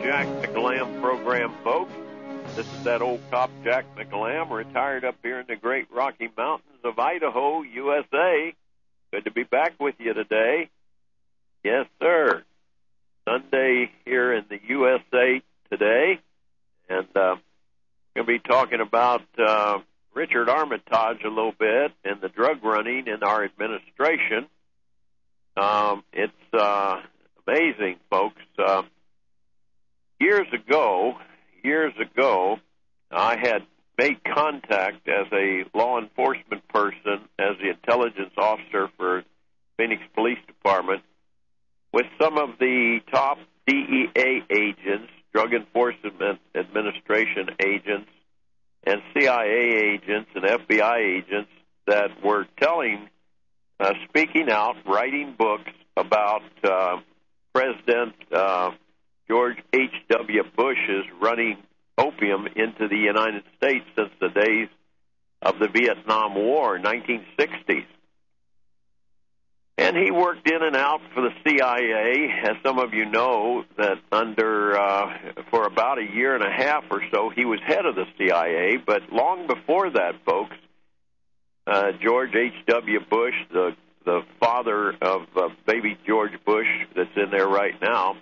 Jack McEllamb program, folks. This is that old cop, Jack McEllamb, retired up here in the great Rocky Mountains of Idaho, USA. Good to be back with you today. Yes, sir. Sunday here in the USA today. And we're going to be talking about Richard Armitage a little bit and the drug running in our administration. It's amazing, folks. Years ago, I had made contact as a law enforcement person, as the intelligence officer for Phoenix Police Department, with some of the top DEA agents, Drug Enforcement Administration agents, and CIA agents and FBI agents that were speaking out, writing books about President George H.W. Bush's running opium into the United States since the days of the Vietnam War, 1960s. And he worked in and out for the CIA, as some of you know, that for about a year and a half or so, he was head of the CIA. But long before that, folks, George H.W. Bush, the father of baby George Bush that's in there right now,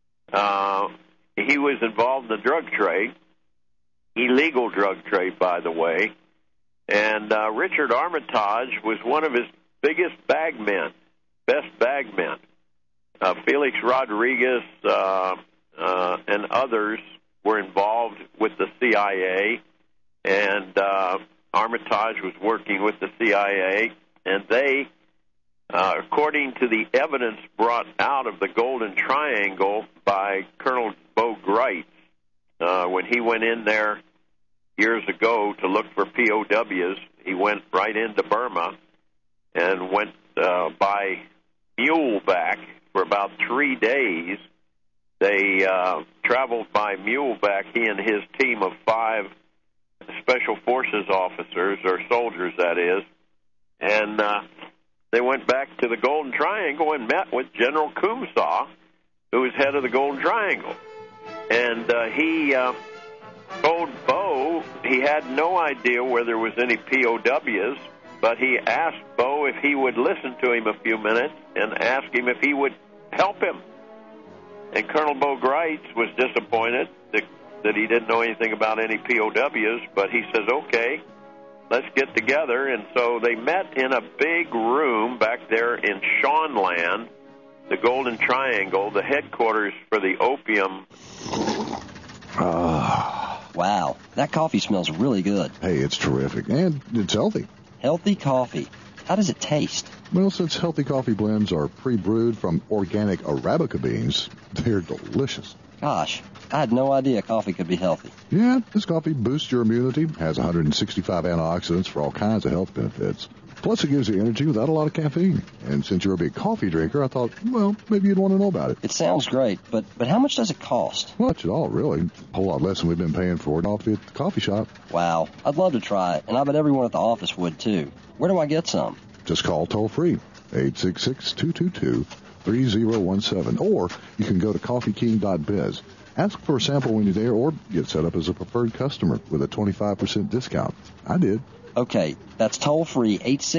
he was involved in the drug trade, illegal drug trade, by the way. And Richard Armitage was one of his biggest bagmen, best bagmen. Felix Rodriguez and others were involved with the CIA, and Armitage was working with the CIA, and they, according to the evidence brought out of the Golden Triangle by Colonel Bo Greitz, when he went in there years ago to look for POWs, he went right into Burma and went by muleback for about 3 days. They traveled by muleback, he and his team of 5 Special Forces officers, or soldiers, that is, and they went back to the Golden Triangle and met with General Kumsaw, who was head of the Golden Triangle. And he told Bo he had no idea where there was any POWs, but he asked Bo if he would listen to him a few minutes and ask him if he would help him. And Colonel Bo Greitz was disappointed that he didn't know anything about any POWs, but he says, okay, let's get together. And so they met in a big room back there in Shawnland, the Golden Triangle, the headquarters for the opium. Wow, that coffee smells really good. Hey, it's terrific, and it's healthy. Healthy coffee. How does it taste? Well, since healthy coffee blends are pre-brewed from organic Arabica beans, they're delicious. Gosh, I had no idea coffee could be healthy. Yeah, this coffee boosts your immunity, has 165 antioxidants for all kinds of health benefits. Plus, it gives you energy without a lot of caffeine. And since you're a big coffee drinker, I thought, well, maybe you'd want to know about it. It sounds great, but how much does it cost? Well, not at all, really. A whole lot less than we've been paying for coffee at the coffee shop. Wow, I'd love to try it, and I bet everyone at the office would, too. Where do I get some? Just call toll-free, 866-222-3017, or you can go to coffeeking.biz. Ask for a sample when you're there, or get set up as a preferred customer with a 25% discount. I did. Okay, that's toll-free,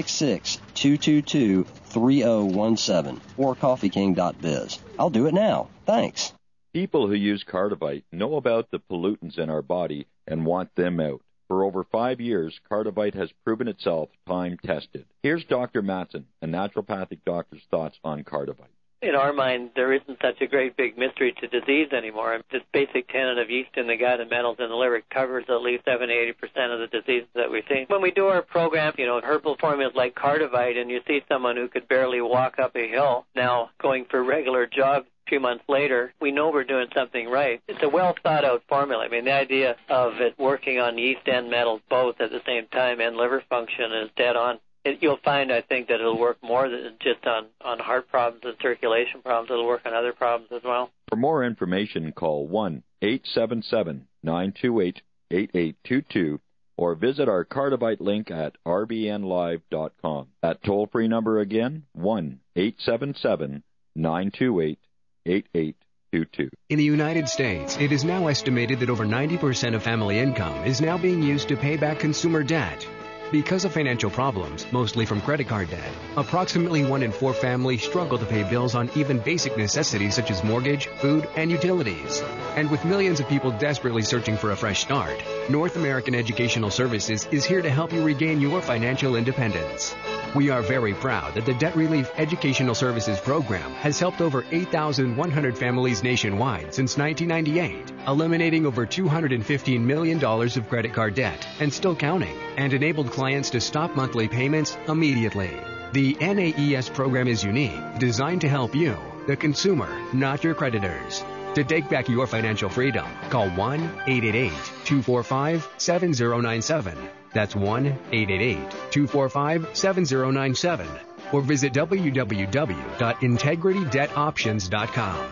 866-222-3017, or coffeeking.biz. I'll do it now. Thanks. People who use Cardivite know about the pollutants in our body and want them out. For over 5 years, Cardivite has proven itself time-tested. Here's Dr. Matson, a naturopathic doctor's thoughts on Cardivite. In our mind, there isn't such a great big mystery to disease anymore. This basic tenet of yeast in the gut and metals in the liver covers at least 70-80% of the diseases that we see. When we do our program, herbal formulas like Cardivite, and you see someone who could barely walk up a hill now going for regular jogs a few months later, we know we're doing something right. It's a well-thought-out formula. I mean, the idea of it working on yeast and metals both at the same time and liver function is dead on. You'll find, I think, that it'll work more than just on heart problems and circulation problems. It'll work on other problems as well. For more information, call 1-877-928-8822 or visit our Cardivite link at rbnlive.com. That toll-free number again, 1-877-928-8822. In the United States, it is now estimated that over 90% of family income is now being used to pay back consumer debt. Because of financial problems, mostly from credit card debt, approximately 1 in 4 families struggle to pay bills on even basic necessities such as mortgage, food, and utilities. And with millions of people desperately searching for a fresh start, North American Educational Services is here to help you regain your financial independence. We are very proud that the Debt Relief Educational Services Program has helped over 8,100 families nationwide since 1998, eliminating over $215 million of credit card debt and still counting, and enabled clients to stop monthly payments immediately. The NAES program is unique, designed to help you, the consumer, not your creditors. To take back your financial freedom, call 1-888-245-7097. That's 1-888-245-7097. Or visit www.integritydebtoptions.com.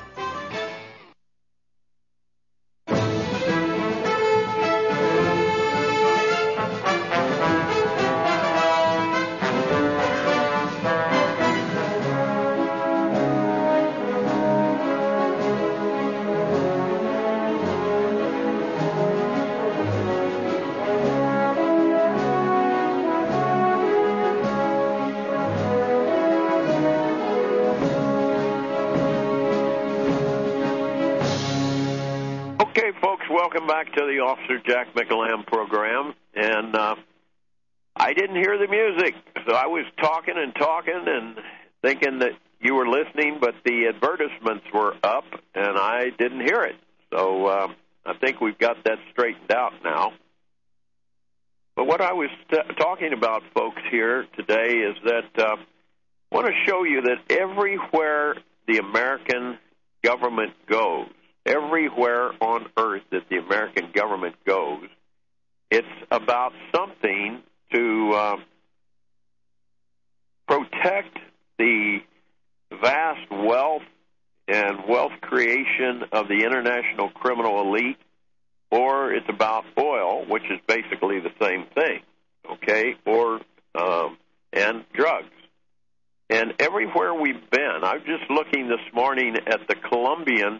Welcome back to the Officer Jack McElham program, and I didn't hear the music, so I was talking and thinking that you were listening, but the advertisements were up, and I didn't hear it. So I think we've got that straightened out now. But what I was talking about, folks, here today is that I want to show you that everywhere the American government goes, everywhere on earth that the American government goes, it's about something to protect the vast wealth and wealth creation of the international criminal elite, or it's about oil, which is basically the same thing, okay, or and drugs. And everywhere we've been, I was just looking this morning at the Colombian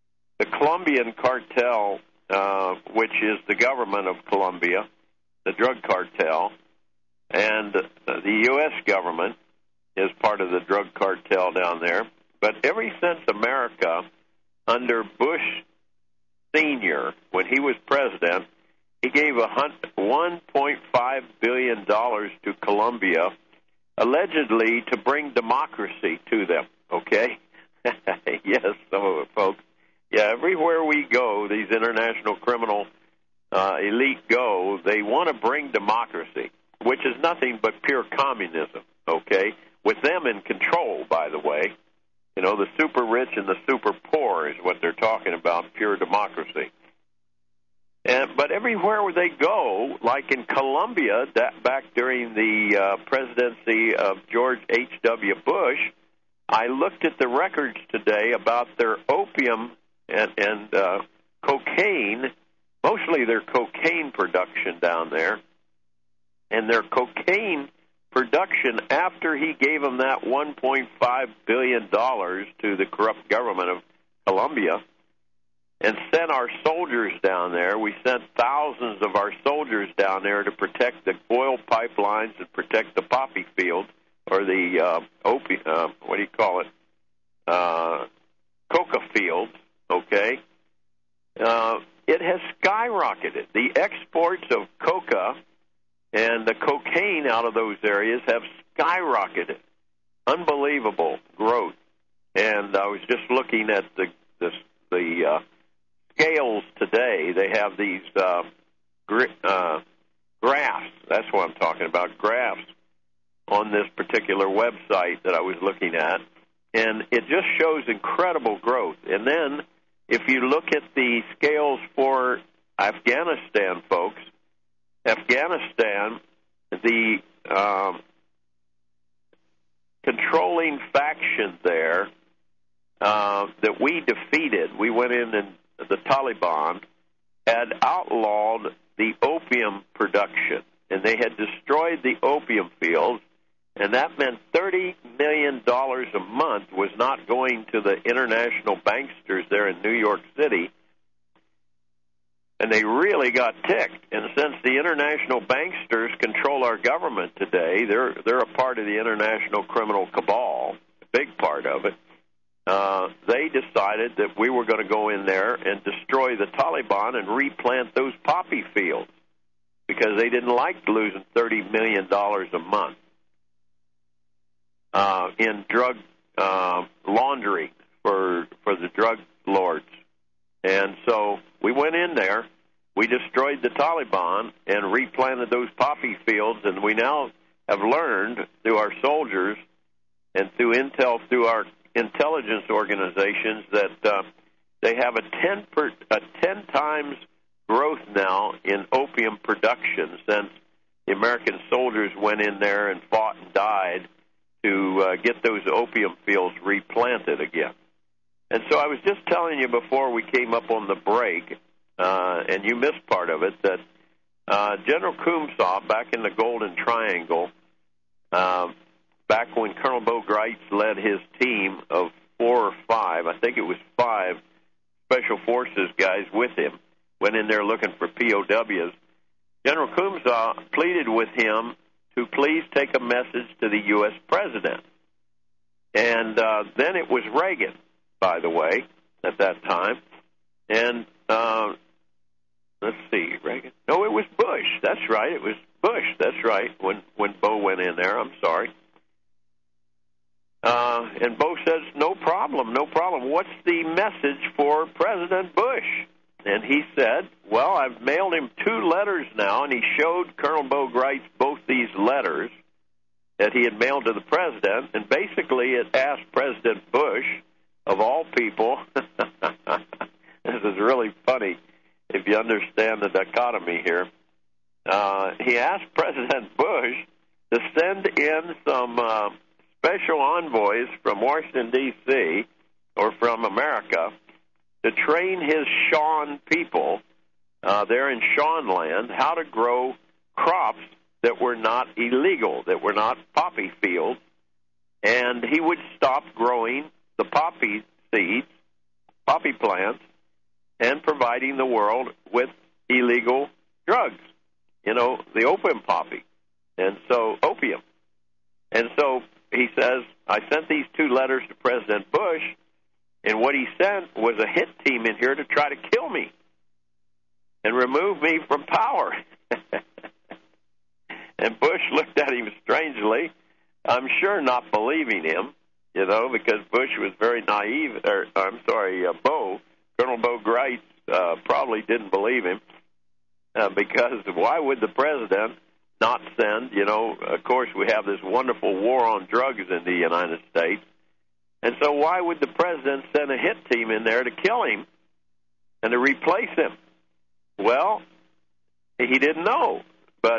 cartel, which is the government of Colombia, the drug cartel, and the U.S. government is part of the drug cartel down there. But ever since America, under Bush Sr., when he was president, he gave $1.5 billion to Colombia, allegedly to bring democracy to them, okay? Yes, folks. Yeah, everywhere we go, these international criminal elite go, they want to bring democracy, which is nothing but pure communism, okay? With them in control, by the way. You know, the super rich and the super poor is what they're talking about, pure democracy. But everywhere where they go, like in Colombia, back during the presidency of George H.W. Bush, I looked at the records today about their opium and cocaine, mostly their cocaine production down there, and their cocaine production after he gave them that $1.5 billion to the corrupt government of Colombia and sent our soldiers down there. We sent thousands of our soldiers down there to protect the oil pipelines and protect the poppy fields, or the coca fields, okay? It has skyrocketed. The exports of coca and the cocaine out of those areas have skyrocketed. Unbelievable growth. And I was just looking at the scales today. They have these graphs. That's what I'm talking about, graphs on this particular website that I was looking at. And it just shows incredible growth. And then if you look at the scales for Afghanistan, folks, Afghanistan, the controlling faction there that we defeated, we went in and the Taliban had outlawed the opium production, and they had destroyed the opium fields, And that meant $30 million a month was not going to the international banksters there in New York City. And they really got ticked. And since the international banksters control our government today, they're a part of the international criminal cabal, a big part of it. They decided that we were going to go in there and destroy the Taliban and replant those poppy fields because they didn't like losing $30 million a month in drug laundering for the drug lords. And so we went in there, we destroyed the Taliban and replanted those poppy fields, and we now have learned through our soldiers and through intel, through our intelligence organizations, that they have a 10 times growth now in opium production since the American soldiers went in there and fought and died to get those opium fields replanted again. And so I was just telling you before we came up on the break, and you missed part of it, that General Kumsaw, back in the Golden Triangle, back when Colonel Bo Greitz led his team of 4 or 5, I think it was 5 Special Forces guys with him, went in there looking for POWs. General Kumsaw pleaded with him to please take a message to the U.S. president. And then it was Reagan, by the way, at that time. And let's see, Reagan. No, it was Bush. That's right. It was Bush. That's right, when Bo went in there. I'm sorry. And Bo says, no problem, no problem. What's the message for President Bush? And he said, well, I've mailed him 2 letters now, and he showed Colonel Bo Greitz both these letters that he had mailed to the president, and basically it asked President Bush, of all people, this is really funny if you understand the dichotomy here, he asked President Bush to send in some special envoys from Washington, D.C., or from America, to train his Shawn people there in Shawn land how to grow crops that were not illegal, that were not poppy fields, and he would stop growing the poppy seeds, poppy plants, and providing the world with illegal drugs, the opium poppy, and so opium. And so he says, I sent these 2 letters to President Bush, and what he sent was a hit team in here to try to kill me and remove me from power. And Bush looked at him strangely, I'm sure not believing him, because Bush was very naive. Bo, Colonel Bo Greitz, probably didn't believe him, because why would the president not send, of course we have this wonderful war on drugs in the United States, and so why would the president send a hit team in there to kill him and to replace him? Well, he didn't know, but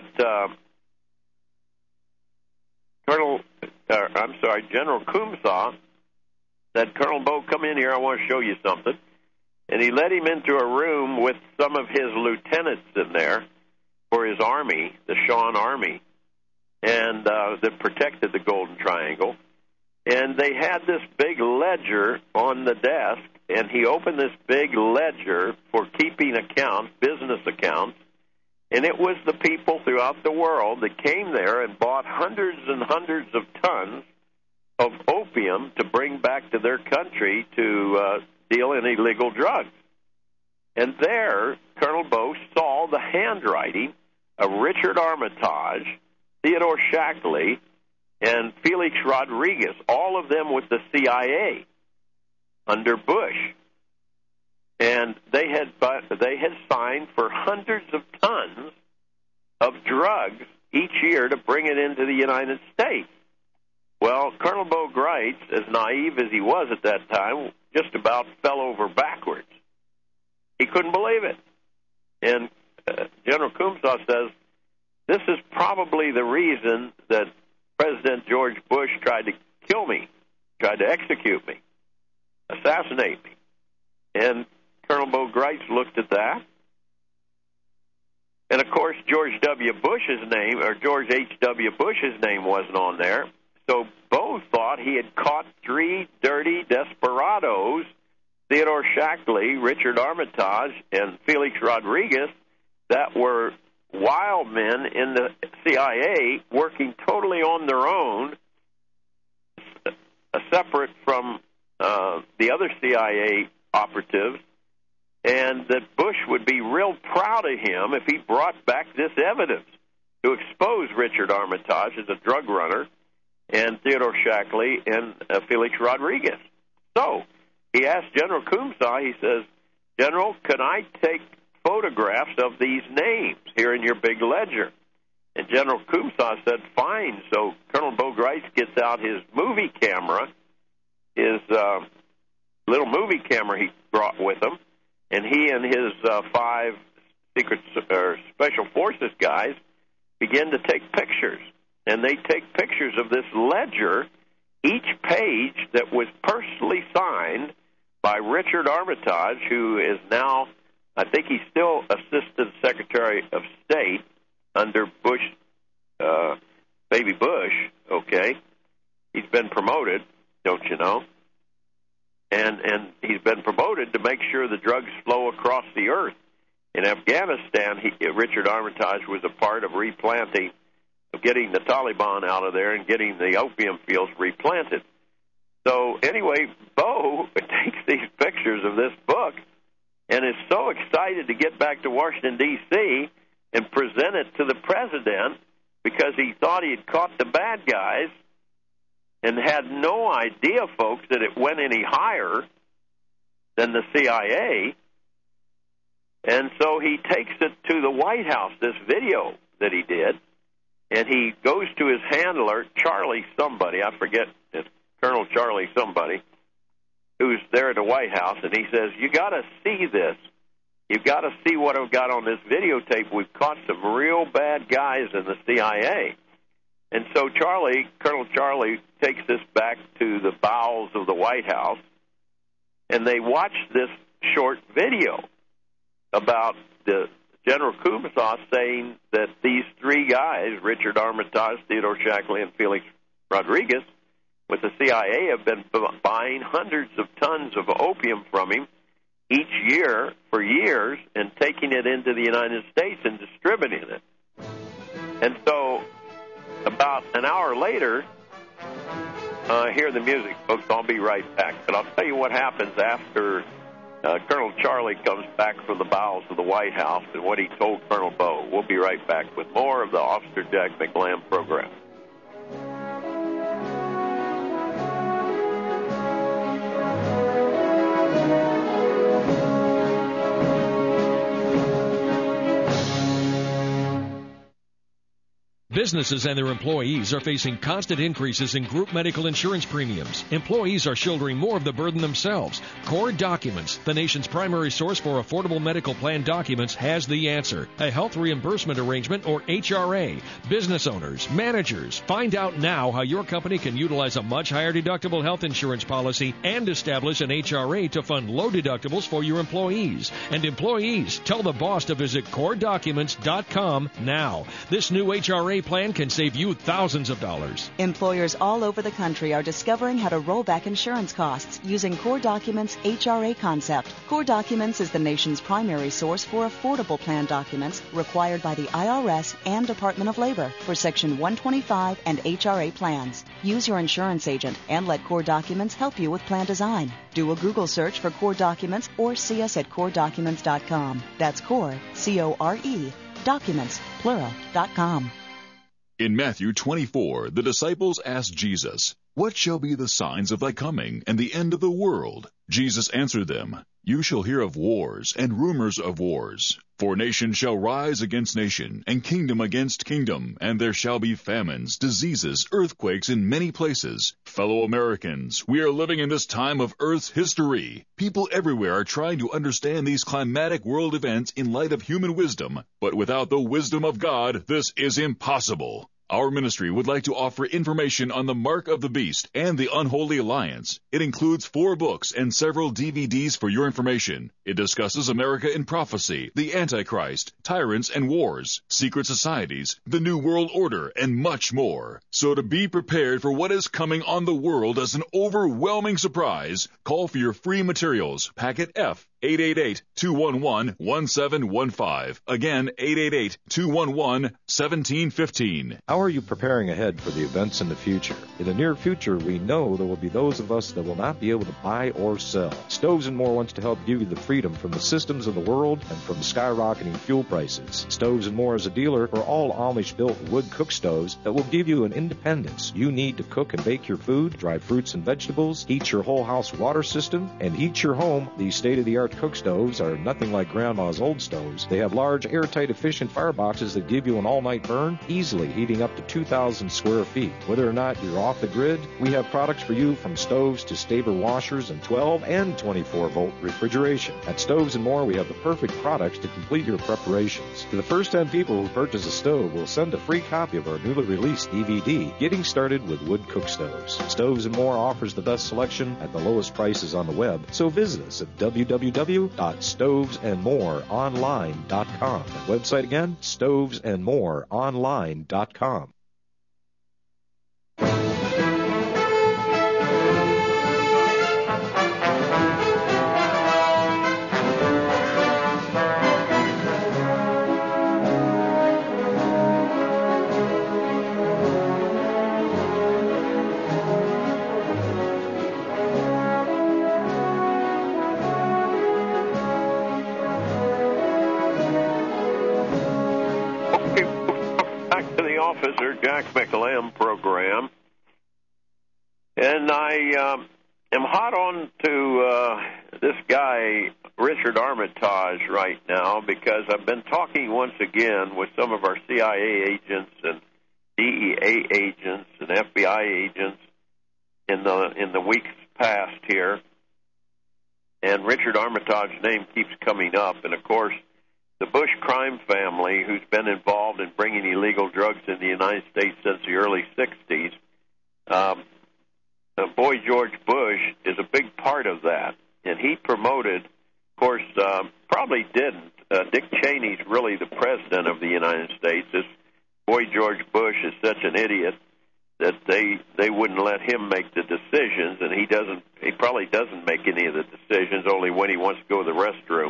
General Kumsaw said, Colonel Bo, come in here, I want to show you something. And he led him into a room with some of his lieutenants in there for his army, the Shawn Army, and that protected the Golden Triangle. And they had this big ledger on the desk, and he opened this big ledger for keeping accounts, business accounts, and it was the people throughout the world that came there and bought hundreds and hundreds of tons of opium to bring back to their country to deal in illegal drugs. And there, Colonel Bo saw the handwriting of Richard Armitage, Theodore Shackley, and Felix Rodriguez, all of them with the CIA under Bush. And they had signed for hundreds of tons of drugs each year to bring it into the United States. Well, Colonel Bo Greitz, as naive as he was at that time, just about fell over backwards. He couldn't believe it. And General Kumsaw says, this is probably the reason that President George Bush tried to kill me, tried to execute me, assassinate me. And Colonel Bo Greitz looked at that, And, of course, George W. Bush's name, or George H.W. Bush's name wasn't on there. So Bo thought he had caught three dirty desperados, Theodore Shackley, Richard Armitage, and Felix Rodriguez, that were wild men in the CIA working totally on their own, separate from the other CIA operatives, and that Bush would be real proud of him if he brought back this evidence to expose Richard Armitage as a drug runner and Theodore Shackley and Felix Rodriguez. So he asked General Kumsah, he says, General, can I take photographs of these names here in your big ledger? And General Kumsah said, fine. So Colonel Bo Gritz gets out his movie camera, his little movie camera he brought with him, and he and his five secret or special forces guys begin to take pictures. And they take pictures of this ledger, each page that was personally signed by Richard Armitage, who is now, I think he's still Assistant Secretary of State under Bush, baby Bush, okay? He's been promoted, don't you know? And he's been promoted to make sure the drugs flow across the earth. In Afghanistan, Richard Armitage was a part of replanting, of getting the Taliban out of there and getting the opium fields replanted. So anyway, Bo takes these pictures of this book and is so excited to get back to Washington, D.C., and present it to the president because he thought he had caught the bad guys and had no idea, folks, that it went any higher than the CIA. And so he takes it to the White House, this video that he did, and he goes to his handler, Charlie somebody, I forget, it's Colonel Charlie somebody, who's there at the White House, and he says, you got to see this. You've got to see what I've got on this videotape. We've caught some real bad guys in the CIA. And so Colonel Charlie takes this back to the bowels of the White House, and they watch this short video about the General Kumsah saying that these three guys, Richard Armitage, Theodore Shackley, and Felix Rodriguez, with the CIA, have been buying hundreds of tons of opium from him each year for years and taking it into the United States and distributing it. And so about an hour later, hear the music, folks. I'll be right back. But I'll tell you what happens after Colonel Charlie comes back from the bowels of the White House and what he told Colonel Bo. We'll be right back with more of the Officer Jack McLamb program. Businesses and their employees are facing constant increases in group medical insurance premiums. Employees are shouldering more of the burden themselves. Core Documents, the nation's primary source for affordable medical plan documents, has the answer. A health reimbursement arrangement, or HRA. Business owners, managers, find out now how your company can utilize a much higher deductible health insurance policy and establish an HRA to fund low deductibles for your employees. And employees, tell the boss to visit CoreDocuments.com now. This new HRA plan can save you thousands of dollars. Employers all over the country are discovering how to roll back insurance costs using Core Documents' HRA concept. Core Documents is the nation's primary source for affordable plan documents required by the IRS and Department of Labor for Section 125 and HRA plans. Use your insurance agent and let Core Documents help you with plan design. Do a Google search for Core Documents or see us at CoreDocuments.com. That's Core, C-O-R-E, Documents, plural.com. In Matthew 24, the disciples asked Jesus, "What shall be the signs of thy coming and the end of the world?" Jesus answered them, "You shall hear of wars and rumors of wars. For nation shall rise against nation, and kingdom against kingdom, and there shall be famines, diseases, earthquakes in many places. Fellow Americans, we are living in this time of Earth's history. People everywhere are trying to understand these climatic world events in light of human wisdom, but without the wisdom of God, this is impossible. Our ministry would like to offer information on the Mark of the Beast and the Unholy Alliance. It includes 4 books and several DVDs for your information. It discusses America in prophecy, the Antichrist, tyrants and wars, secret societies, the New World Order, and much more. So to be prepared for what is coming on the world as an overwhelming surprise, call for your free materials, packet F, 888-211-1715. Again, 888-211-1715. How are you preparing ahead for the events in the future? In the near future, we know there will be those of us that will not be able to buy or sell. Stoves & More wants to help give you the freedom from the systems of the world and from skyrocketing fuel prices. Stoves & More is a dealer for all Amish-built wood cook stoves that will give you an independence you need to cook and bake your food, dry fruits and vegetables, heat your whole house water system, and heat your home. These state-of-the-art cook stoves are nothing like Grandma's old stoves. They have large, airtight, efficient fireboxes that give you an all-night burn, easily heating up to 2,000 square feet. Whether or not you're off the grid, we have products for you from stoves to Staber washers and 12 and 24-volt refrigeration. At Stoves & More, we have the perfect products to complete your preparations. To the first 10 people who purchase a stove, we'll send a free copy of our newly released DVD, Getting Started with Wood Cook Stoves. Stoves & More offers the best selection at the lowest prices on the web, so visit us at www.stovesandmoreonline.com. That website again, stovesandmoreonline.com. Officer Jack McLam program, and I am hot on to this guy Richard Armitage right now because I've been talking once again with some of our CIA agents and DEA agents and FBI agents in the weeks past here, and Richard Armitage's name keeps coming up, and of course the Bush crime family, who's been involved in bringing illegal drugs in the United States since the early 60s, Boy George Bush is a big part of that. And he promoted, of course, probably didn't. Dick Cheney's really the president of the United States. This Boy George Bush is such an idiot that they wouldn't let him make the decisions, and he probably doesn't make any of the decisions, only when he wants to go to the restroom.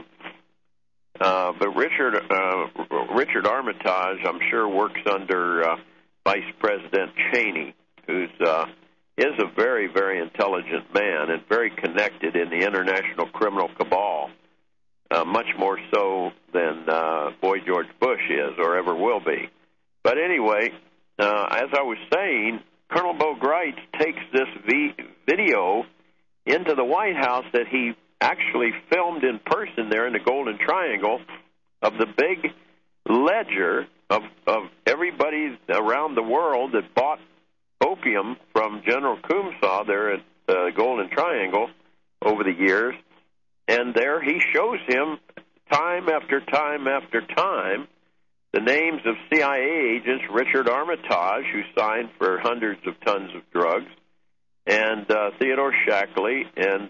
But Richard Armitage, I'm sure, works under Vice President Cheney, who's is a very, very intelligent man and very connected in the international criminal cabal, much more so than Boy George Bush is or ever will be. But anyway, as I was saying, Colonel Bo Greitz takes this video into the White House that he actually filmed in person there in the Golden Triangle of the big ledger of everybody around the world that bought opium from General Kumsaw there at the Golden Triangle over the years. And there he shows him time after time after time the names of CIA agents, Richard Armitage, who signed for hundreds of tons of drugs, and Theodore Shackley and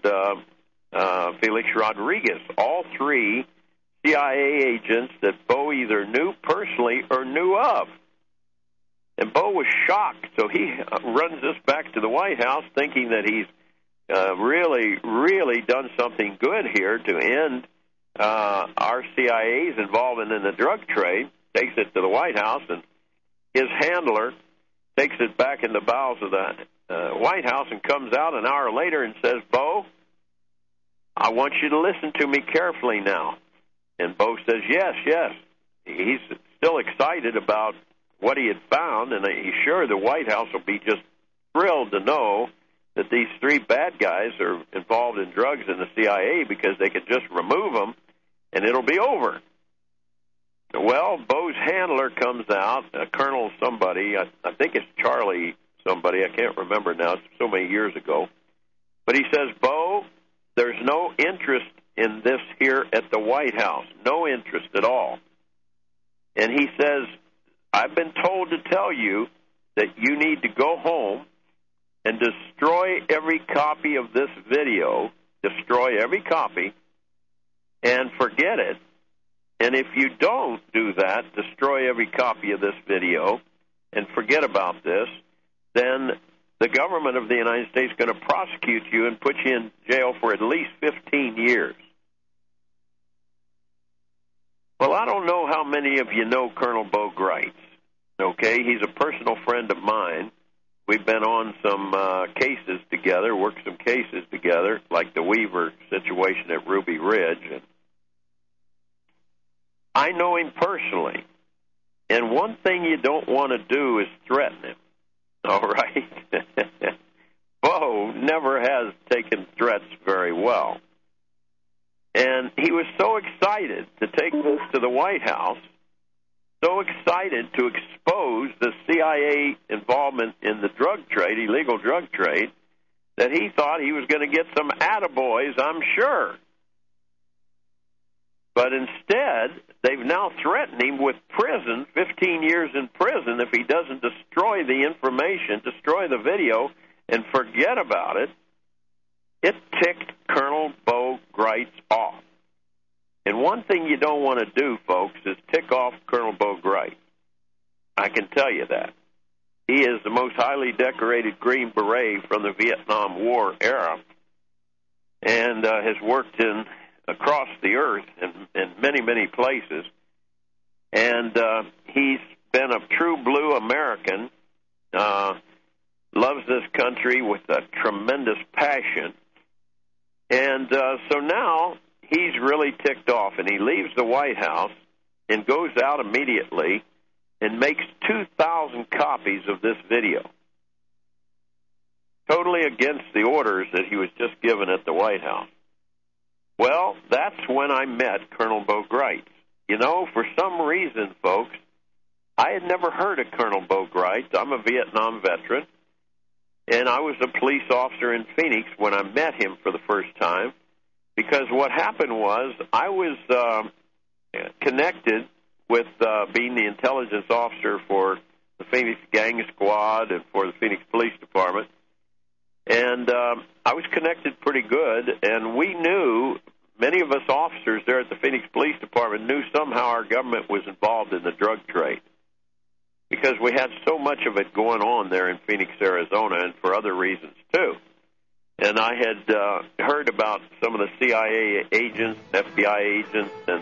Felix Rodriguez, all three CIA agents that Bo either knew personally or knew of. And Bo was shocked, so he runs this back to the White House thinking that he's really, really done something good here to end our CIA's involvement in the drug trade, takes it to the White House, and his handler takes it back in the bowels of the White House and comes out an hour later and says, Bo, I want you to listen to me carefully now. And Bo says, yes. He's still excited about what he had found, and he's sure the White House will be just thrilled to know that these three bad guys are involved in drugs in the CIA because they could just remove them and it'll be over. Well, Bo's handler comes out, Colonel somebody, I think it's Charlie somebody, I can't remember now, it's so many years ago. But he says, Bo, there's no interest in this here at the White House, no interest at all. And he says, I've been told to tell you that you need to go home and destroy every copy of this video, destroy every copy, and forget it. And if you don't do that, destroy every copy of this video and forget about this, then the government of the United States is going to prosecute you and put you in jail for at least 15 years. Well, I don't know how many of you know Colonel Bo Greitz. Okay, he's a personal friend of mine. We've been on some cases together, worked some cases together, like the Weaver situation at Ruby Ridge. And I know him personally. And one thing you don't want to do is threaten him. All right? Bo never has taken threats very well. And he was so excited to take this to the White House, so excited to expose the CIA involvement in the drug trade, illegal drug trade, that he thought he was going to get some attaboys, I'm sure. But instead, they've now threatened him with prison, 15 years in prison, if he doesn't destroy the information, destroy the video, and forget about it. It ticked Colonel Bo Greitz off. And one thing you don't want to do, folks, is tick off Colonel Bo Greitz. I can tell you that. He is the most highly decorated Green Beret from the Vietnam War era and has worked across the earth in many, many places. And he's been a true blue American, loves this country with a tremendous passion. And so now he's really ticked off, and he leaves the White House and goes out immediately and makes 2,000 copies of this video, totally against the orders that he was just given at the White House. Well, that's when I met Colonel Bo Greitz. You know, for some reason, folks, I had never heard of Colonel Bo Greitz. I'm a Vietnam veteran, and I was a police officer in Phoenix when I met him for the first time, because what happened was I was connected with being the intelligence officer for the Phoenix Gang Squad and for the Phoenix Police Department. And I was connected pretty good, and we knew, many of us officers there at the Phoenix Police Department knew somehow our government was involved in the drug trade, because we had so much of it going on there in Phoenix, Arizona, and for other reasons too. And I had heard about some of the CIA agents, FBI agents, and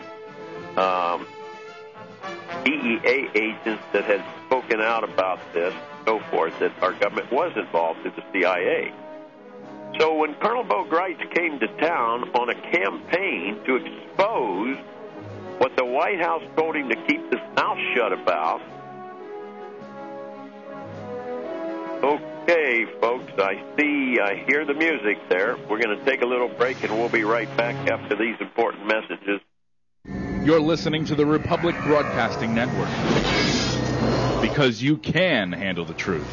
DEA agents that had spoken out about this and so forth, that our government was involved in the CIA. So when Colonel Bo Greitz came to town on a campaign to expose what the White House told him to keep his mouth shut about, okay, folks, I hear the music there. We're going to take a little break, and we'll be right back after these important messages. You're listening to the Republic Broadcasting Network, because you can handle the truth.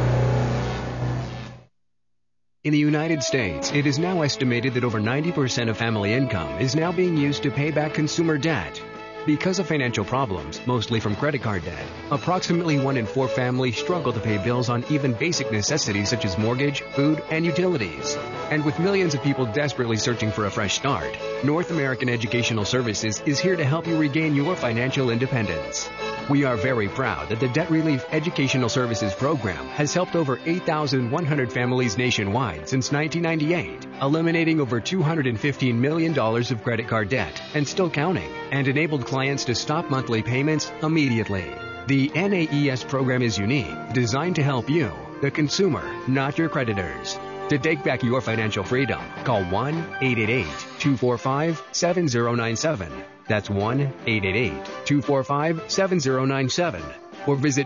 In the United States, it is now estimated that over 90% of family income is now being used to pay back consumer debt. Because of financial problems, mostly from credit card debt, approximately 1 in 4 families struggle to pay bills on even basic necessities such as mortgage, food, and utilities. And with millions of people desperately searching for a fresh start, North American Educational Services is here to help you regain your financial independence. We are very proud that the Debt Relief Educational Services Program has helped over 8,100 families nationwide since 1998, eliminating over $215 million of credit card debt and still counting, and enabled clients to stop monthly payments immediately. The NAES program is unique, designed to help you, the consumer, not your creditors. To take back your financial freedom, call 1-888-245-7097. That's 1-888-245-7097. Or visit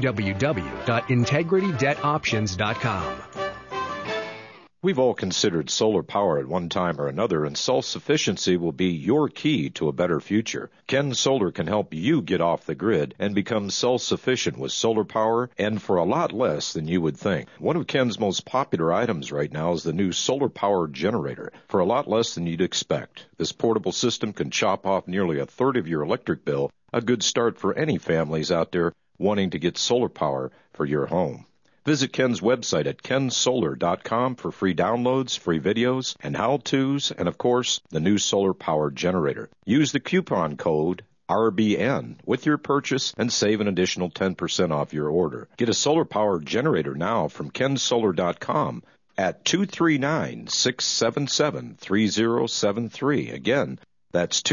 www.integritydebtoptions.com. We've all considered solar power at one time or another, and self-sufficiency will be your key to a better future. Ken Solar can help you get off the grid and become self-sufficient with solar power, and for a lot less than you would think. One of Ken's most popular items right now is the new solar power generator, for a lot less than you'd expect. This portable system can chop off nearly a third of your electric bill, a good start for any families out there wanting to get solar power for your home. Visit Ken's website at kensolar.com for free downloads, free videos, and how-tos, and of course, the new solar power generator. Use the coupon code RBN with your purchase and save an additional 10% off your order. Get a solar power generator now from kensolar.com at 239-677-3073. Again, that's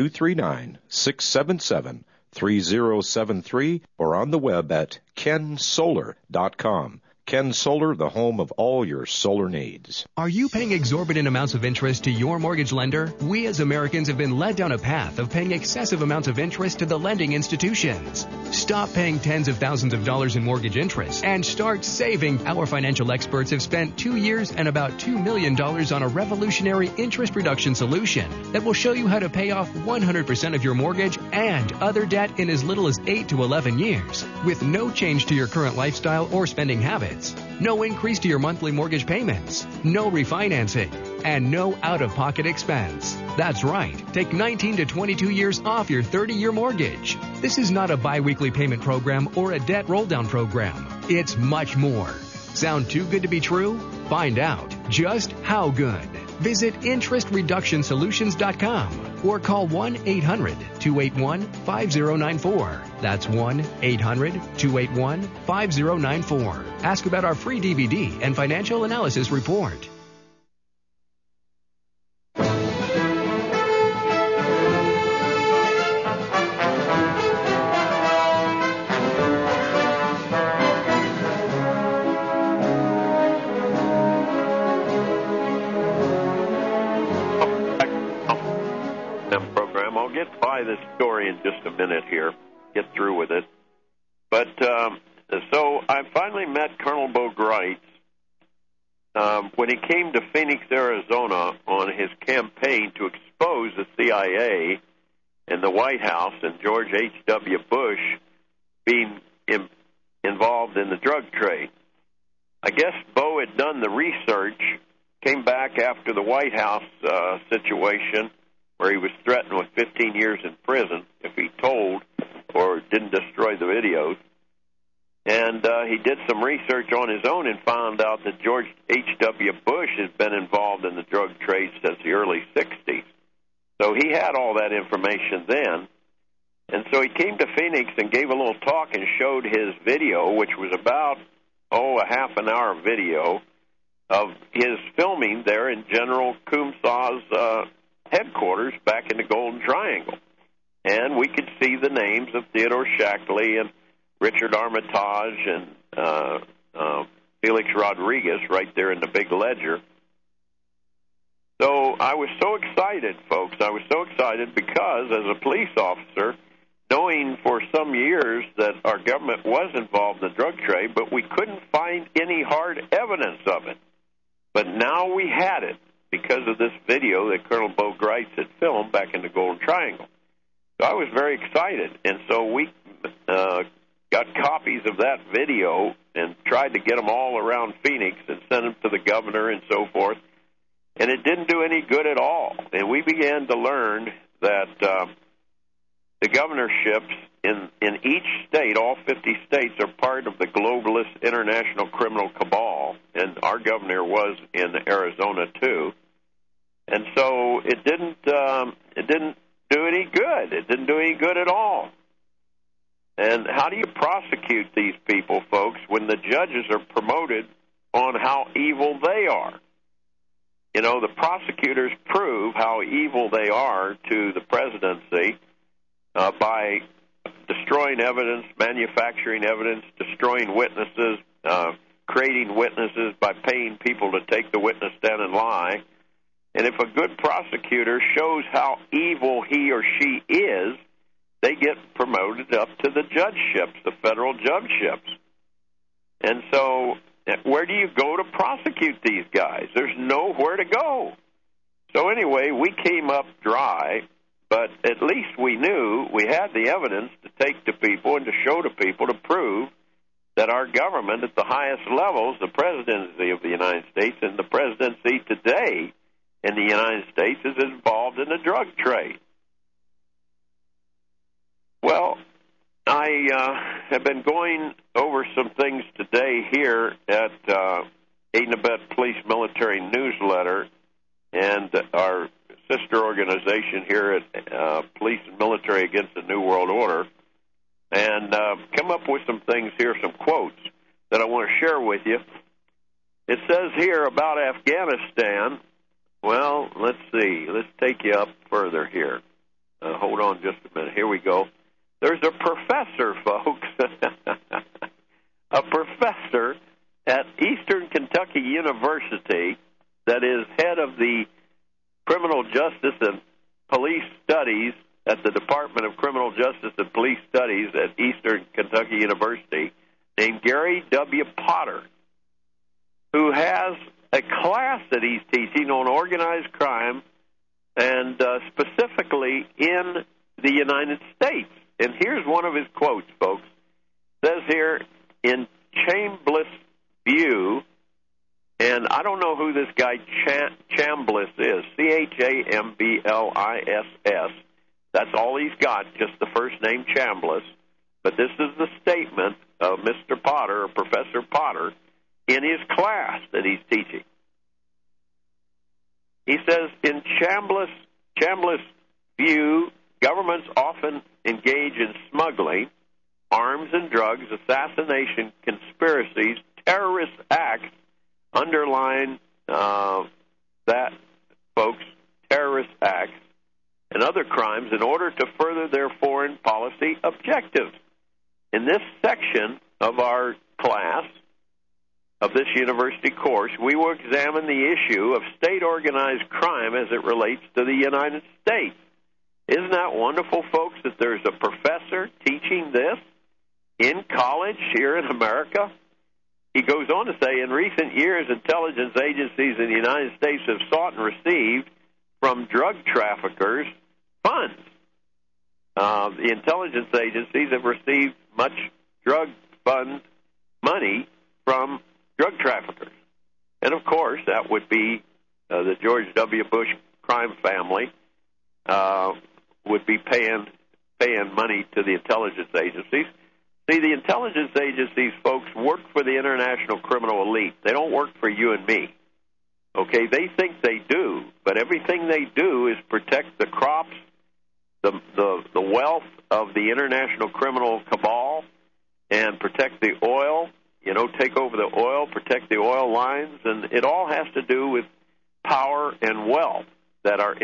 239-677-3073 or on the web at kensolar.com. Ken Solar, the home of all your solar needs. Are you paying exorbitant amounts of interest to your mortgage lender? We as Americans have been led down a path of paying excessive amounts of interest to the lending institutions. Stop paying tens of thousands of dollars in mortgage interest and start saving. Our financial experts have spent 2 years and about $2 million on a revolutionary interest reduction solution that will show you how to pay off 100% of your mortgage and other debt in as little as 8 to 11 years with no change to your current lifestyle or spending habits. No increase to your monthly mortgage payments, no refinancing, and no out-of-pocket expense. That's right. Take 19 to 22 years off your 30-year mortgage. This is not a bi-weekly payment program or a debt roll-down program. It's much more. Sound too good to be true? Find out just how good. Visit interestreductionsolutions.com or call 1-800-281-5094. That's 1-800-281-5094. Ask about our free DVD and financial analysis report. This story in just a minute here, get through with it. But so I finally met Colonel Bo Greitz when he came to Phoenix, Arizona on his campaign to expose the CIA and the White House and George H.W. Bush being involved in the drug trade. I guess Bo had done the research, came back after the White House situation where he was threatened with 15 years in prison if he told or didn't destroy the videos. And he did some research on his own and found out that George H.W. Bush has been involved in the drug trade since the early 60s. So he had all that information then. And so he came to Phoenix and gave a little talk and showed his video, which was about, a half an hour video of his filming there in General Kumsaw's headquarters back in the Golden Triangle. And we could see the names of Theodore Shackley and Richard Armitage and Felix Rodriguez right there in the big ledger. So I was so excited, folks. I was so excited because as a police officer, knowing for some years that our government was involved in the drug trade, but we couldn't find any hard evidence of it. But now we had it, because of this video that Colonel Bo Greitz had filmed back in the Golden Triangle. So I was very excited, and so we got copies of that video and tried to get them all around Phoenix and sent them to the governor and so forth, and it didn't do any good at all. And we began to learn that the governorships in each state, all 50 states, are part of the globalist international criminal cabal, and our governor was in Arizona too. And so it didn't do any good. It didn't do any good at all. And how do you prosecute these people, folks, when the judges are promoted on how evil they are? You know, the prosecutors prove how evil they are to the presidency by destroying evidence, manufacturing evidence, destroying witnesses, creating witnesses by paying people to take the witness stand and lie. And if a good prosecutor shows how evil he or she is, they get promoted up to the judgeships, the federal judgeships. And so where do you go to prosecute these guys? There's nowhere to go. So anyway, we came up dry, but at least we knew we had the evidence to take to people and to show to people to prove that our government at the highest levels, the presidency of the United States and the presidency today in the United States, is involved in the drug trade. Well, I I have been going over some things today here at Aid and Abet Police Military Newsletter and our sister organization here at Police and Military Against the New World Order, and come up with some things here, some quotes that I want to share with you. It says here about Afghanistan, well, let's see. Let's take you up further here. Hold on just a minute. Here we go. There's a professor, folks, a professor at Eastern Kentucky University that is head of the Criminal Justice and Police Studies at the Department of Criminal Justice and Police Studies at Eastern Kentucky University, named Gary W. Potter, who has a class that he's teaching on organized crime and specifically in the United States. And here's one of his quotes, folks. It says here, in Chambliss view, and I don't know who this guy Chambliss is, Chambliss. That's all he's got, just the first name Chambliss. But this is the statement of Mr. Potter, or Professor Potter, in his class that he's teaching. He says, in Chambliss view, governments often engage in smuggling, arms and drugs, assassination, conspiracies, terrorist acts, underline that, folks, terrorist acts, and other crimes in order to further their foreign policy objectives. In this section of our class, of this university course, we will examine the issue of state-organized crime as it relates to the United States. Isn't that wonderful, folks, that there's a professor teaching this in college here in America? He goes on to say, in recent years, intelligence agencies in the United States have sought and received from drug traffickers funds. The intelligence agencies have received much drug fund money from drug traffickers. And, of course, that would be the George W. Bush crime family would be paying money to the intelligence agencies. See, the intelligence agencies, folks, work for the international criminal elite. They don't work for you and me. Okay, they think they do, but everything they do is protect the crops, the wealth of the international criminal cabal, and protect the oil, take over the oil, protect the oil lines, and it all has to do with power and wealth that our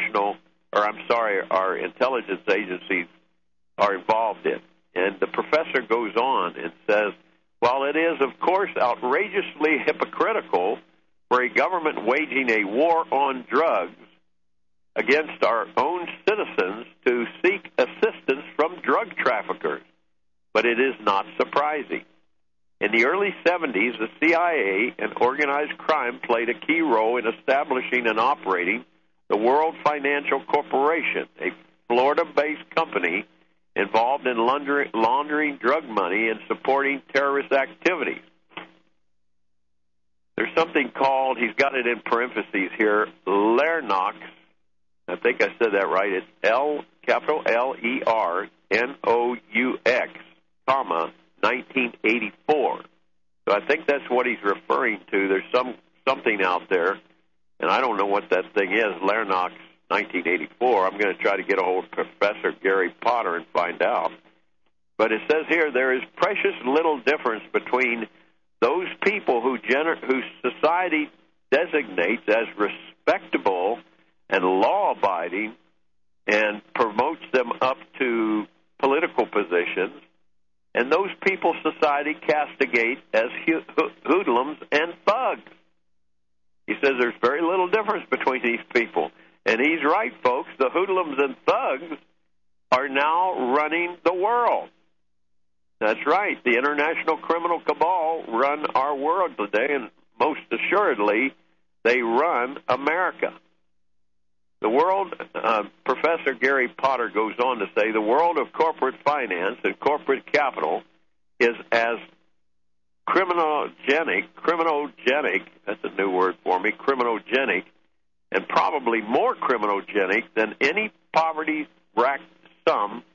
intelligence agencies are involved in. And the professor goes on and says, while it is, of course, outrageously hypocritical for a government waging a war on drugs against our own citizens to seek assistance from drug traffickers, but it is not surprising. In the early 70s, the CIA and organized crime played a key role in establishing and operating the World Financial Corporation, a Florida-based company involved in laundering drug money and supporting terrorist activities. There's something called, he's got it in parentheses here, Lernox. I think I said that right. It's Lernoux, comma, 1984. So I think that's what he's referring to. There's something out there, and I don't know what that thing is, Lernox 1984. I'm going to try to get a hold of Professor Gary Potter and find out. But it says here, there is precious little difference between those people who society designates as respectable and law-abiding and promotes them up to political positions, and those people society castigates as hoodlums and thugs. He says there's very little difference between these people. And he's right, folks. The hoodlums and thugs are now running the world. That's right. The international criminal cabal run our world today, and most assuredly, they run America. The world, Professor Gary Potter goes on to say, the world of corporate finance and corporate capital is as criminogenic, that's a new word for me, criminogenic, and probably more criminogenic than any poverty-racked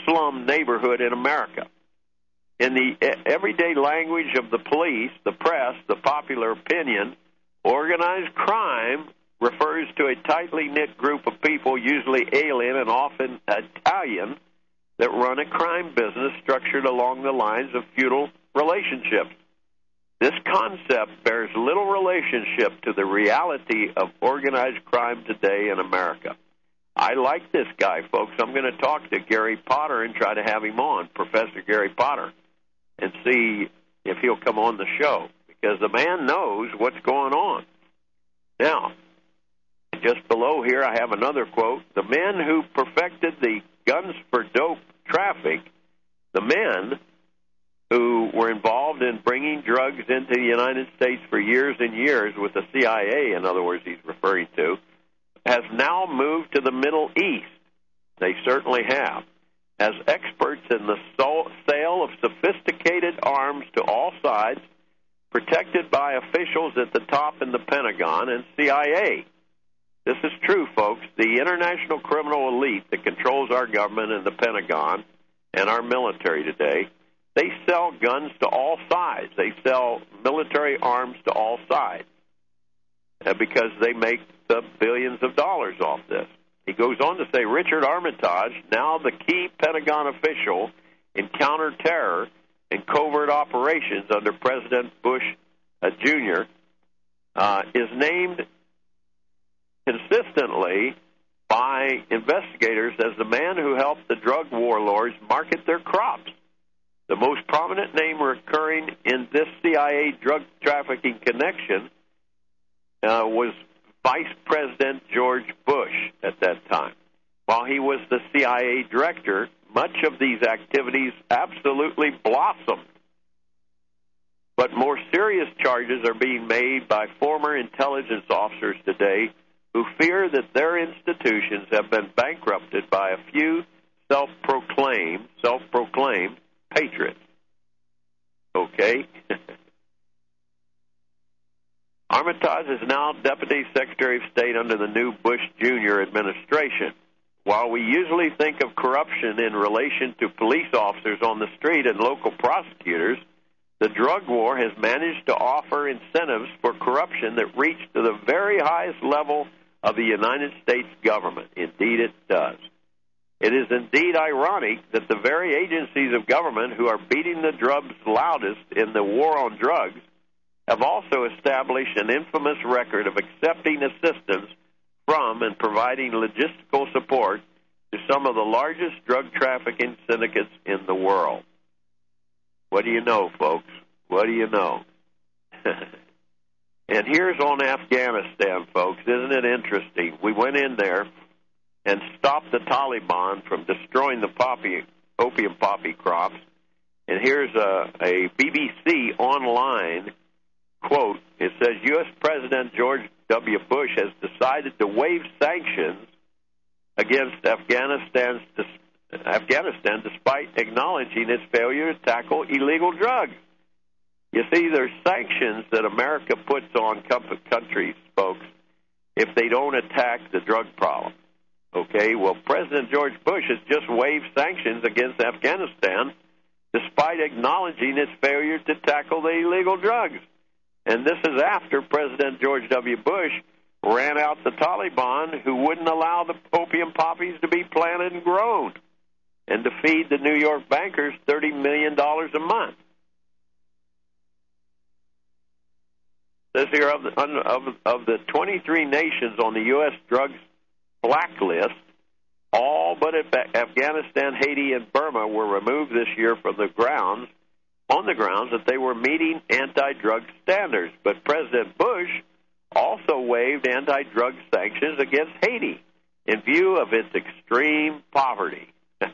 slum neighborhood in America. In the everyday language of the police, the press, the popular opinion, organized crime refers to a tightly knit group of people, usually alien and often Italian, that run a crime business structured along the lines of feudal relationships. This concept bears little relationship to the reality of organized crime today in America. I like this guy, folks. I'm going to talk to Gary Potter and try to have him on, Professor Gary Potter, and see if he'll come on the show, because the man knows what's going on. Now, just below here I have another quote. The men who perfected the guns for dope traffic, the men who were involved in bringing drugs into the United States for years and years with the CIA, in other words, he's referring to, has now moved to the Middle East. They certainly have. As experts in the sale of sophisticated arms to all sides, protected by officials at the top in the Pentagon and CIA. This is true, folks. The international criminal elite that controls our government and the Pentagon and our military today, they sell guns to all sides. They sell military arms to all sides because they make the billions of dollars off this. He goes on to say, Richard Armitage, now the key Pentagon official in counterterror and covert operations under President Bush Jr., is named consistently by investigators as the man who helped the drug warlords market their crops. The most prominent name recurring in this CIA drug trafficking connection was Vice President George Bush at that time. While he was the CIA director, much of these activities absolutely blossomed. But more serious charges are being made by former intelligence officers today who fear that their institutions have been bankrupted by a few self-proclaimed patriots. Okay? Armitage is now Deputy Secretary of State under the new Bush Jr. administration. While we usually think of corruption in relation to police officers on the street and local prosecutors, the drug war has managed to offer incentives for corruption that reach to the very highest level of the United States government. Indeed, it does. It is indeed ironic that the very agencies of government who are beating the drums loudest in the war on drugs have also established an infamous record of accepting assistance from and providing logistical support to some of the largest drug trafficking syndicates in the world. What do you know, folks? What do you know? And here's on Afghanistan, folks. Isn't it interesting? We went in there and stopped the Taliban from destroying the opium poppy crops. And here's a BBC online quote. It says, U.S. President George W. Bush has decided to waive sanctions against Afghanistan despite acknowledging its failure to tackle illegal drugs. You see, there's sanctions that America puts on countries, folks, if they don't attack the drug problem. Okay, well, President George Bush has just waived sanctions against Afghanistan despite acknowledging its failure to tackle the illegal drugs. And this is after President George W. Bush ran out the Taliban, who wouldn't allow the opium poppies to be planted and grown, and to feed the New York bankers $30 million a month. It says here, of the 23 nations on the U.S. drugs blacklist, all but Afghanistan, Haiti, and Burma were removed this year from the grounds, on the grounds that they were meeting anti-drug standards. But President Bush also waived anti-drug sanctions against Haiti in view of its extreme poverty.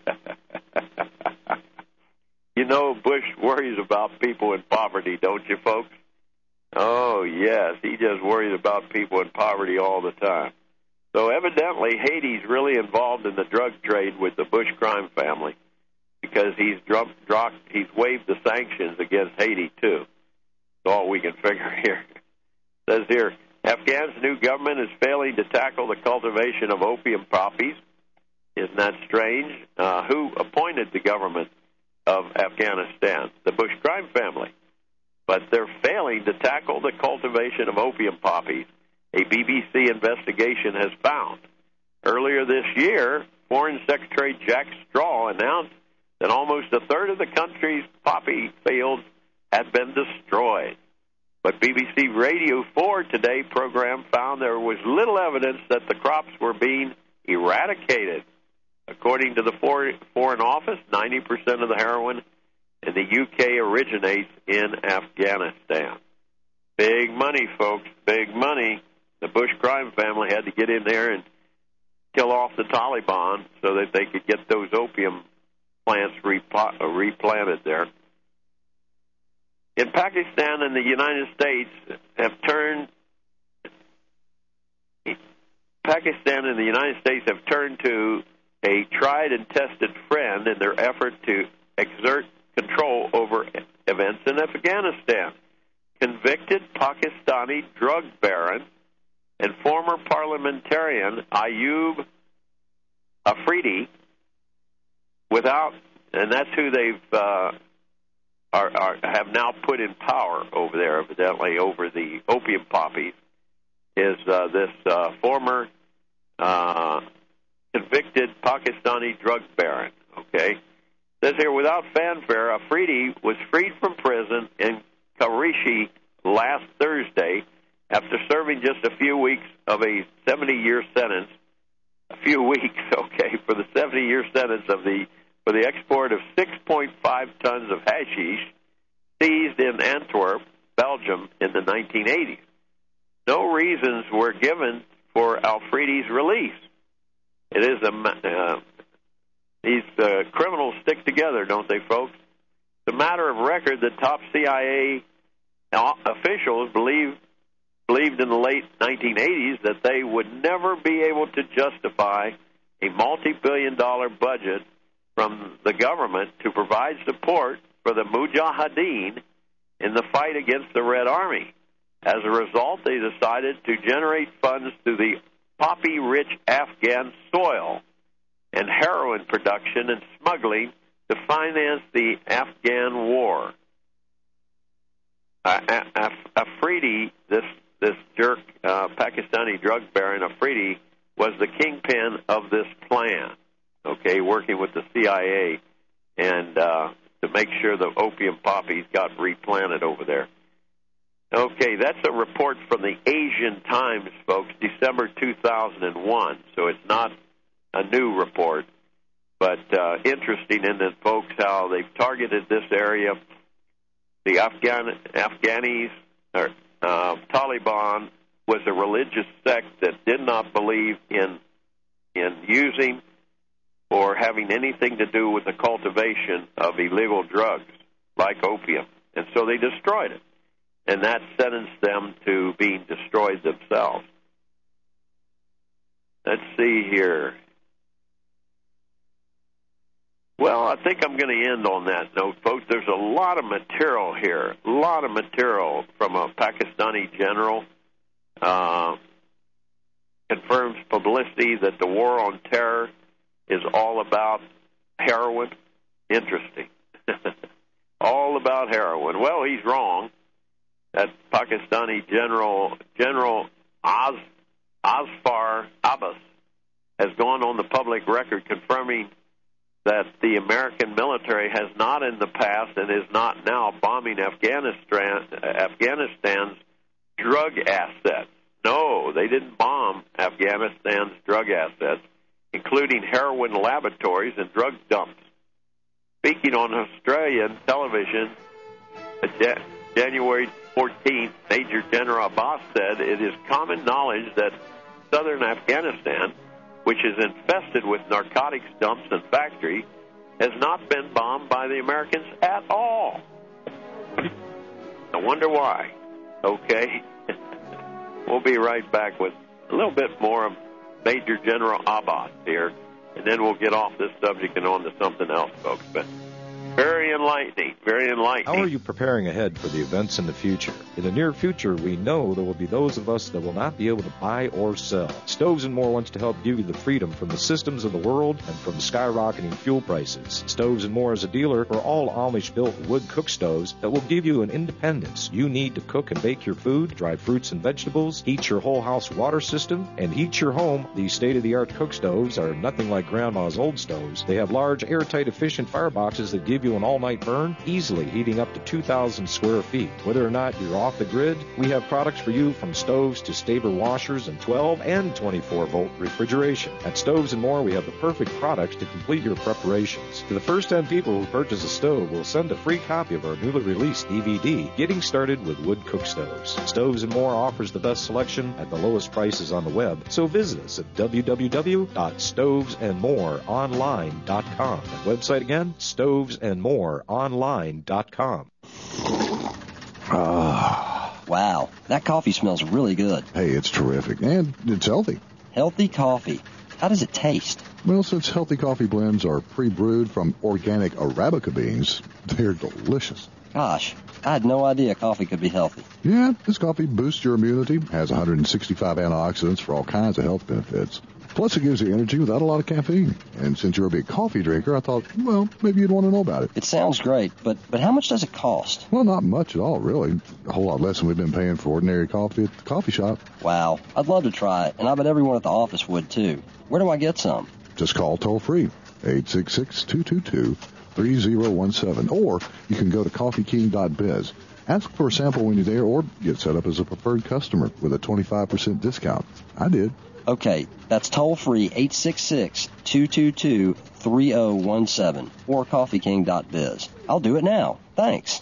You know, Bush worries about people in poverty, don't you, folks? Oh, yes, he just worries about people in poverty all the time. So evidently, Haiti's really involved in the drug trade with the Bush crime family, because he's waived the sanctions against Haiti, too. That's all we can figure here. It says here, Afghan's new government is failing to tackle the cultivation of opium poppies Isn't that strange? Who appointed the government of Afghanistan? The Bush crime family. But they're failing to tackle the cultivation of opium poppies, a BBC investigation has found. Earlier this year, Foreign Secretary Jack Straw announced that almost a third of the country's poppy fields had been destroyed. But BBC Radio 4 Today program found there was little evidence that the crops were being eradicated. According to the Foreign Office, 90% of the heroin in the UK originates in Afghanistan. Big money, folks, big money. The Bush crime family had to get in there and kill off the Taliban so that they could get those opium plants replanted there. In Pakistan and the United States have turned to a tried and tested friend in their effort to exert control over events in Afghanistan. Convicted Pakistani drug baron and former parliamentarian Ayub Afridi, and that's who they've have now put in power over there, evidently over the opium poppies, is this former convicted Pakistani drug baron. Okay, it says here, without fanfare, Afridi was freed from prison in Karachi last Thursday after serving just a few weeks of a 70-year sentence. A few weeks, okay, for the 70-year sentence for the export of 6.5 tons of hashish seized in Antwerp, Belgium, in the 1980s. No reasons were given for Afridi's release. It is these criminals stick together, don't they, folks? It's a matter of record that top CIA officials believed in the late 1980s that they would never be able to justify a multi-billion-dollar budget from the government to provide support for the Mujahideen in the fight against the Red Army. As a result, they decided to generate funds through the poppy-rich Afghan soil and heroin production and smuggling to finance the Afghan war. Afridi, this jerk, Pakistani drug baron Afridi, was the kingpin of this plan, okay, working with the CIA and to make sure the opium poppies got replanted over there. Okay, that's a report from the Asian Times, folks, December 2001, so it's not a new report, but interesting, isn't it, folks, how they've targeted this area. The Afghanis, or Taliban, was a religious sect that did not believe in using or having anything to do with the cultivation of illegal drugs like opium, and so they destroyed it. And that sentenced them to being destroyed themselves. Let's see here. Well, I think I'm going to end on that note, folks. There's a lot of material here, a lot of material from a Pakistani general. Confirms publicity that the war on terror is all about heroin. Interesting. All about heroin. Well, he's wrong. That Pakistani General Asfar Abbas has gone on the public record confirming that the American military has not in the past and is not now bombing Afghanistan's drug assets. No, they didn't bomb Afghanistan's drug assets, including heroin laboratories and drug dumps. Speaking on Australian television, January 14th, Major General Abbas said it is common knowledge that southern Afghanistan, which is infested with narcotics dumps and factories, has not been bombed by the Americans at all. I wonder why. Okay. We'll be right back with a little bit more of Major General Abbas here, and then we'll get off this subject and on to something else, folks. But Very enlightening. Very enlightening. How are you preparing ahead for the events in the future? In the near future, we know there will be those of us that will not be able to buy or sell. Stoves and More wants to help give you the freedom from the systems of the world and from skyrocketing fuel prices. Stoves and More is a dealer for all Amish-built wood cook stoves that will give you an independence you need to cook and bake your food, dry fruits and vegetables, heat your whole house water system, and heat your home. These state-of-the-art cook stoves are nothing like Grandma's old stoves. They have large, airtight, efficient fireboxes that give you an all-night burn, easily heating up to 2,000 square feet. Whether or not you're off the grid, we have products for you from stoves to Staber washers and 12 and 24-volt refrigeration. At Stoves and More, we have the perfect products to complete your preparations. To the first 10 people who purchase a stove, we'll send a free copy of our newly released DVD, Getting Started with Wood Cook Stoves. Stoves and More offers the best selection at the lowest prices on the web, so visit us at www.stovesandmoreonline.com. That website again, stovesandmoreonline.com. Wow, that coffee smells really good. Hey, it's terrific, and it's healthy. Healthy coffee. How does it taste? Well, since healthy coffee blends are pre-brewed from organic Arabica beans, they're delicious. Gosh, I had no idea coffee could be healthy. Yeah, this coffee boosts your immunity, has 165 antioxidants for all kinds of health benefits. Plus, it gives you energy without a lot of caffeine. And since you're a big coffee drinker, I thought, well, maybe you'd want to know about it. It sounds great, but how much does it cost? Well, not much at all, really. A whole lot less than we've been paying for ordinary coffee at the coffee shop. Wow, I'd love to try it, and I bet everyone at the office would, too. Where do I get some? Just call toll-free, 866-222-3017, or you can go to coffeeking.biz. Ask for a sample when you're there, or get set up as a preferred customer with a 25% discount. I did. Okay, that's toll-free 866-222-3017 or coffeeking.biz. I'll do it now. Thanks.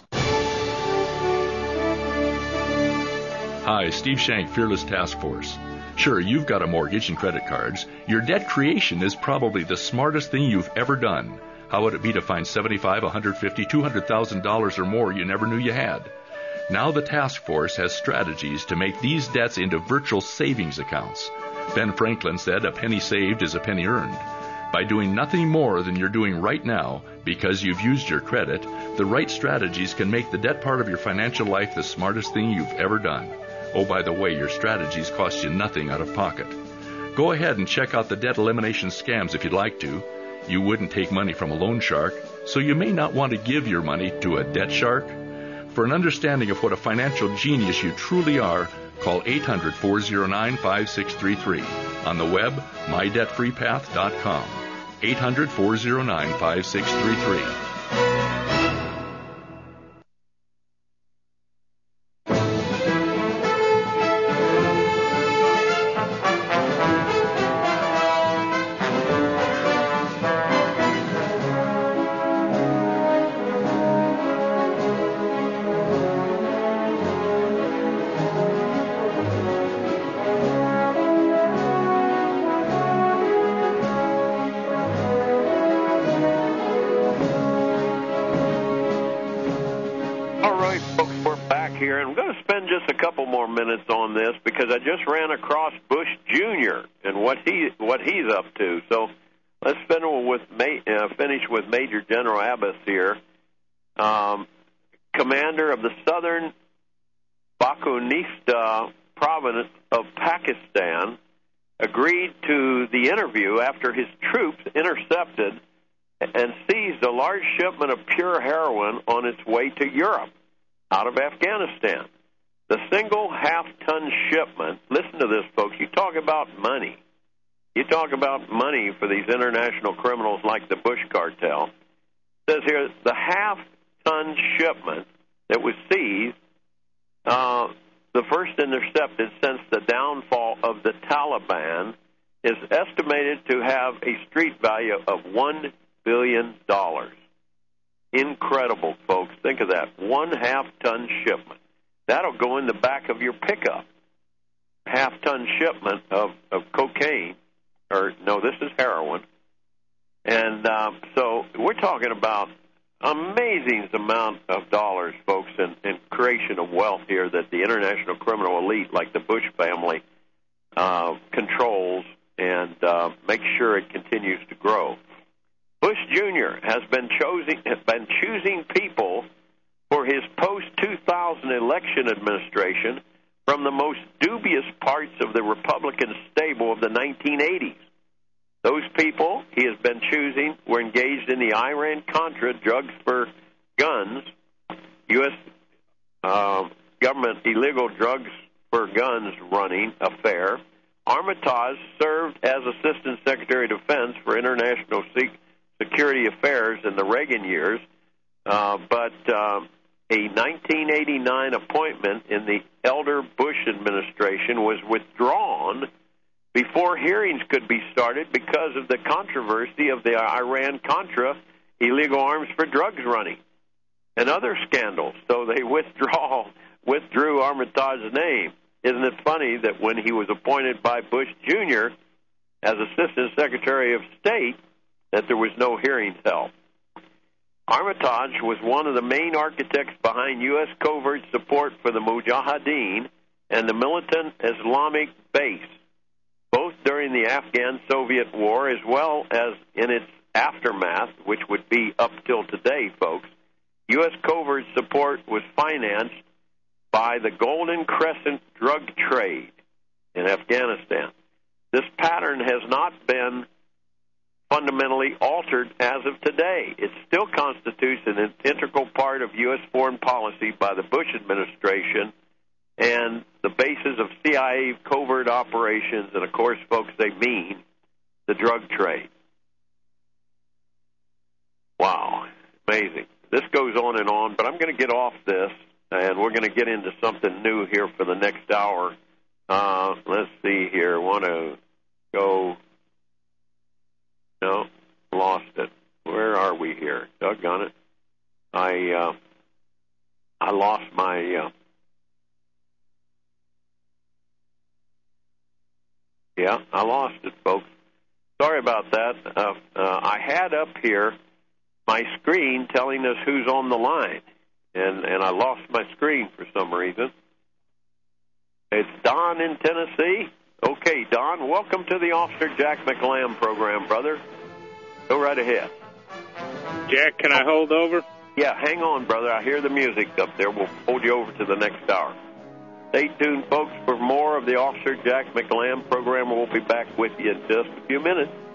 Hi, Steve Shank, Fearless Task Force. Sure, you've got a mortgage and credit cards. Your debt creation is probably the smartest thing you've ever done. How would it be to find $75,000, $150,000, $200,000 or more you never knew you had? Now the task force has strategies to make these debts into virtual savings accounts. Ben Franklin said, "A penny saved is a penny earned." By doing nothing more than you're doing right now, because you've used your credit, the right strategies can make the debt part of your financial life the smartest thing you've ever done. Oh, by the way, your strategies cost you nothing out of pocket. Go ahead and check out the debt elimination scams if you'd like to. You wouldn't take money from a loan shark, so you may not want to give your money to a debt shark. For an understanding of what a financial genius you truly are, call 800-409-5633. On the web, mydebtfreepath.com. 800-409-5633. minutes on this because I just ran across Bush Jr. and what he's up to. So let's finish with Major General Abbas here, commander of the Southern Bakunista province of Pakistan, agreed to the interview after his troops intercepted and seized a large shipment of pure heroin on its way to Europe out of Afghanistan. The single half-ton shipment, listen to this, folks, you talk about money. You talk about money for these international criminals like the Bush cartel. It says here, the half-ton shipment that was seized, the first intercepted since the downfall of the Taliban, is estimated to have a street value of $1 billion. Incredible, folks. Think of that. 1 half-ton shipment. That'll go in the back of your pickup. Half-ton shipment of cocaine, or no, this is heroin. And so we're talking about amazing amount of dollars, folks, in creation of wealth here that the international criminal elite, like the Bush family, controls and makes sure it continues to grow. Bush Jr. has been choosing people for his post-2000 election administration from the most dubious parts of the Republican stable of the 1980s. Those people he has been choosing were engaged in the Iran-Contra drugs for guns, U.S. government illegal drugs for guns running affair. Armitage served as Assistant Secretary of Defense for International Security Affairs in the Reagan years, but a 1989 appointment in the elder Bush administration was withdrawn before hearings could be started because of the controversy of the Iran-Contra illegal arms for drugs running and other scandals. So they withdrew Armitage's name. Isn't it funny that when he was appointed by Bush Jr. as Assistant Secretary of State, that there was no hearings held? Armitage was one of the main architects behind U.S. covert support for the Mujahideen and the militant Islamic base, both during the Afghan-Soviet War as well as in its aftermath, which would be up till today, folks. U.S. covert support was financed by the Golden Crescent drug trade in Afghanistan. This pattern has not been fundamentally altered as of today. It still constitutes an integral part of U.S. foreign policy by the Bush administration and the basis of CIA covert operations, and of course, folks, they mean the drug trade. Wow, amazing. This goes on, but I'm going to get off this, and we're going to get into something new here for the next hour. Let's see here. I want to go. No, lost it. Where are we here? Doggone it. I lost my... I lost it, folks. Sorry about that. I had up here my screen telling us who's on the line, and I lost my screen for some reason. It's Don in Tennessee. Okay, Don, welcome to the Officer Jack McLam program, brother. Go right ahead. Jack, can I hold over? Yeah, hang on, brother. I hear the music up there. We'll hold you over to the next hour. Stay tuned, folks, for more of the Officer Jack McLam program. We'll be back with you in just a few minutes.